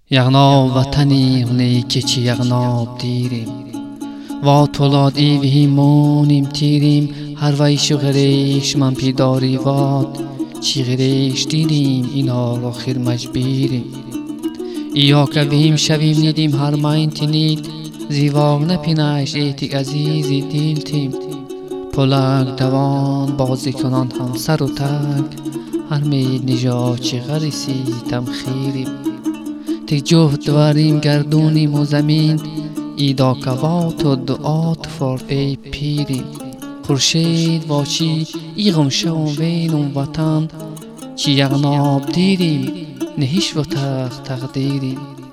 Yağnab vatani hune keçi yağnab dirim. Va tolad evhi monim tirim. Her vayş و غریش من پیداری واد. چی غریش دیدیم اینا را خیر مجبیریم. ایا که بیم شویم ندیم هر ماین تنید. زیواغ نپینش ایتیک عزیزی دیل تیم. پلک دوان بازی کنان هم سر و تک. هر مید نجات چی غریسی تم خیریم. تی جفت دواریم گردونیم و زمین. ایدا کوات و دعات فار ای پیریم. خورشید واچی ایغم شوم وینم وطن. چی یغناب دیریم نهیش و تقدیریم.